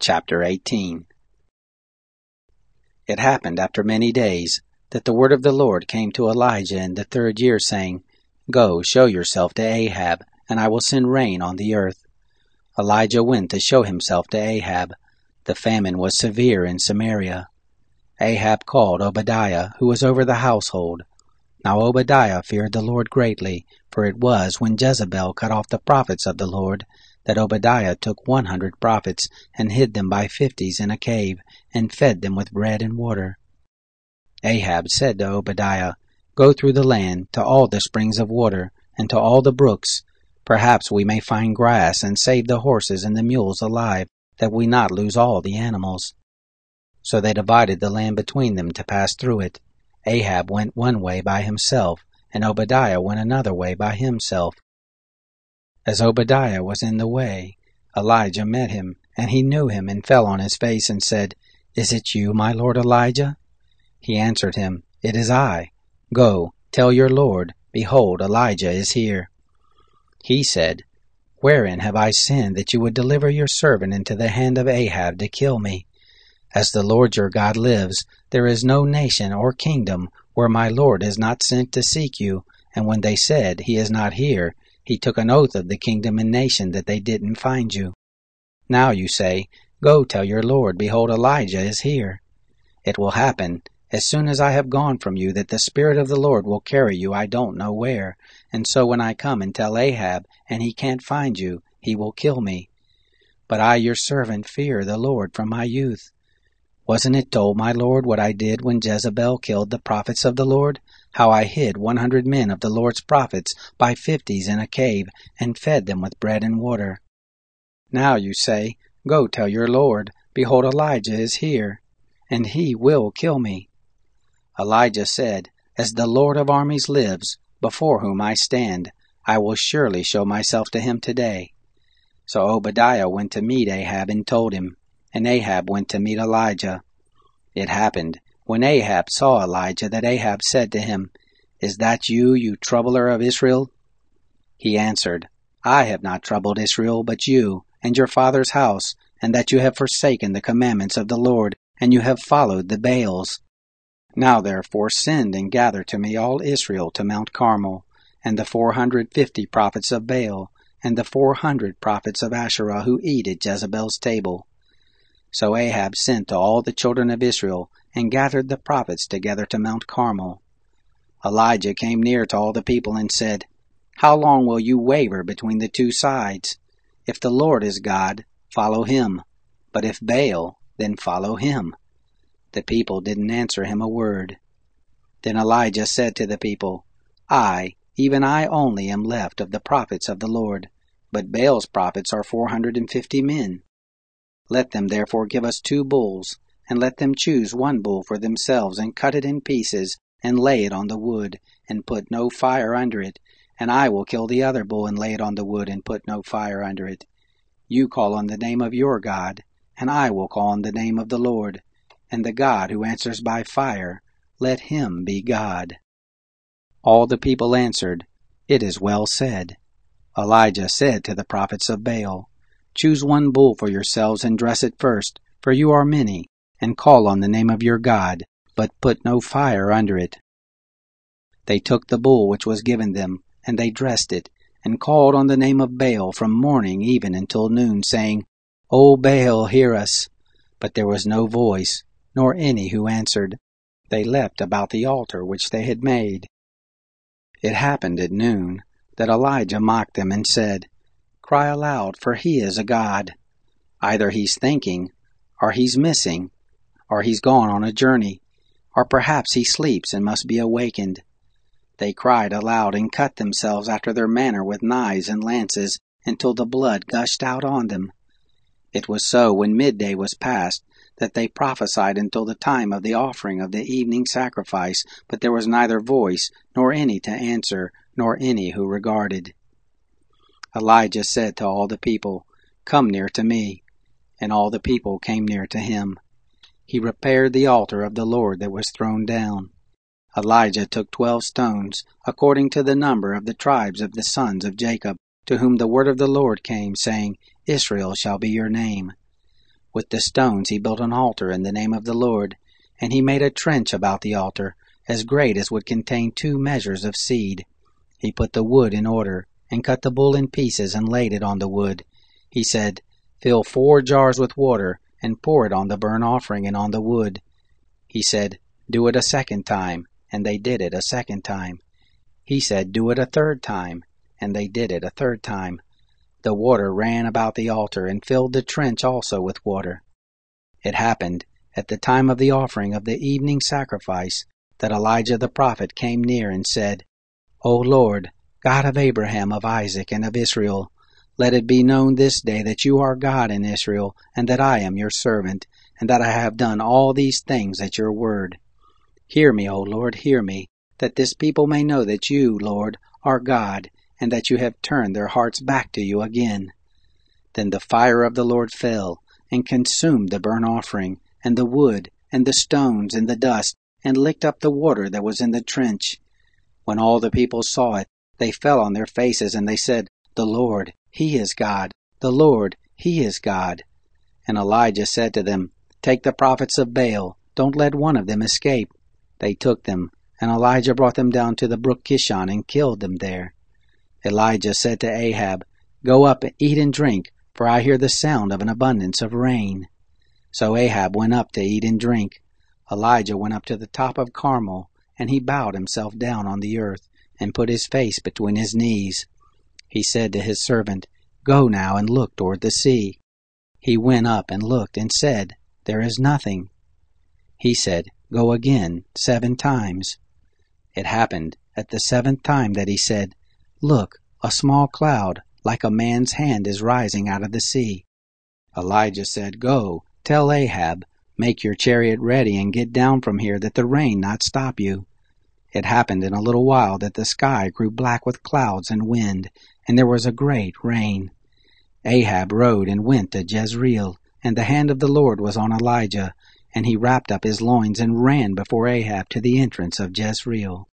Chapter 18. It happened after many days that the word of the Lord came to Elijah in the 3rd year, saying, Go, show yourself to Ahab, and I will send rain on the earth. Elijah went to show himself to Ahab. The famine was severe in Samaria. Ahab called Obadiah, who was over the household. Now Obadiah feared the Lord greatly, for it was when Jezebel cut off the prophets of the Lord that Obadiah took 100 prophets and hid them by 50s in a cave and fed them with bread and water. Ahab said to Obadiah, Go through the land to all the springs of water and to all the brooks. Perhaps we may find grass and save the horses and the mules alive, that we not lose all the animals. So they divided the land between them to pass through it. Ahab went one way by himself, and Obadiah went another way by himself. As Obadiah was in the way, Elijah met him, and he knew him and fell on his face and said, Is it you, my lord Elijah? He answered him, It is I. Go, tell your lord, behold, Elijah is here. He said, Wherein have I sinned that you would deliver your servant into the hand of Ahab to kill me? As the Lord your God lives, there is no nation or kingdom where my lord is not sent to seek you, and when they said, He is not here, he took an oath of the kingdom and nation that they didn't find you. Now you say, Go tell your lord, behold, Elijah is here. It will happen, as soon as I have gone from you, that the Spirit of the Lord will carry you I don't know where, and so when I come and tell Ahab, and he can't find you, he will kill me. But I, your servant, fear the Lord from my youth. Wasn't it told, my lord, what I did when Jezebel killed the prophets of the Lord? How I hid 100 men of the Lord's prophets by 50s in a cave, and fed them with bread and water. Now you say, Go tell your lord, behold, Elijah is here, and he will kill me. Elijah said, As the Lord of armies lives, before whom I stand, I will surely show myself to him today. So Obadiah went to meet Ahab and told him, and Ahab went to meet Elijah. It happened, when Ahab saw Elijah, that Ahab said to him, Is that you, you troubler of Israel? He answered, I have not troubled Israel, but you, and your father's house, and that you have forsaken the commandments of the Lord, and you have followed the Baals. Now therefore send and gather to me all Israel to Mount Carmel, and the 450 prophets of Baal, and the 400 prophets of Asherah who eat at Jezebel's table. So Ahab sent to all the children of Israel, and gathered the prophets together to Mount Carmel. Elijah came near to all the people and said, How long will you waver between the two sides? If the Lord is God, follow him. But if Baal, then follow him. The people didn't answer him a word. Then Elijah said to the people, I, even I only, am left of the prophets of the Lord, but Baal's prophets are 450 men. Let them therefore give us 2 bulls, and let them choose 1 bull for themselves, and cut it in pieces, and lay it on the wood, and put no fire under it, and I will kill the other bull and lay it on the wood, and put no fire under it. You call on the name of your God, and I will call on the name of the Lord, and the God who answers by fire, let him be God. All the people answered, It is well said. Elijah said to the prophets of Baal, Choose 1 bull for yourselves and dress it first, for you are many, and call on the name of your God, but put no fire under it. They took the bull which was given them, and they dressed it, and called on the name of Baal from morning even until noon, saying, O Baal, hear us. But there was no voice, nor any who answered. They leapt about the altar which they had made. It happened at noon that Elijah mocked them and said, Cry aloud, for he is a god. Either he's thinking, or he's missing, or he's gone on a journey, or perhaps he sleeps and must be awakened. They cried aloud and cut themselves after their manner with knives and lances, until the blood gushed out on them. It was so, when midday was past, that they prophesied until the time of the offering of the evening sacrifice, but there was neither voice, nor any to answer, nor any who regarded. Elijah said to all the people, Come near to me. And all the people came near to him. He repaired the altar of the Lord that was thrown down. Elijah took 12 stones, according to the number of the tribes of the sons of Jacob, to whom the word of the Lord came, saying, Israel shall be your name. With the stones he built an altar in the name of the Lord, and he made a trench about the altar, as great as would contain 2 measures of seed. He put the wood in order, and cut the bull in pieces, and laid it on the wood. He said, Fill 4 jars with water, and pour it on the burnt offering and on the wood. He said, Do it a 2nd time, and they did it a 2nd time. He said, Do it a 3rd time, and they did it a 3rd time. The water ran about the altar, and filled the trench also with water. It happened, at the time of the offering of the evening sacrifice, that Elijah the prophet came near and said, O Lord, God of Abraham, of Isaac, and of Israel, let it be known this day that you are God in Israel, and that I am your servant, and that I have done all these things at your word. Hear me, O Lord, hear me, that this people may know that you, Lord, are God, and that you have turned their hearts back to you again. Then the fire of the Lord fell, and consumed the burnt offering, and the wood, and the stones, and the dust, and licked up the water that was in the trench. When all the people saw it, they fell on their faces, and they said, The Lord, He is God. The Lord, He is God. And Elijah said to them, Take the prophets of Baal. Don't let one of them escape. They took them, and Elijah brought them down to the brook Kishon and killed them there. Elijah said to Ahab, Go up, eat and drink, for I hear the sound of an abundance of rain. So Ahab went up to eat and drink. Elijah went up to the top of Carmel, and he bowed himself down on the earth, and put his face between his knees. He said to his servant, Go now and look toward the sea. He went up and looked and said, There is nothing. He said, Go again 7 times. It happened at the 7th time that he said, Look, a small cloud, like a man's hand, is rising out of the sea. Elijah said, Go, tell Ahab, Make your chariot ready and get down from here, that the rain not stop you. It happened in a little while that the sky grew black with clouds and wind, and there was a great rain. Ahab rode and went to Jezreel, and the hand of the Lord was on Elijah, and he wrapped up his loins and ran before Ahab to the entrance of Jezreel.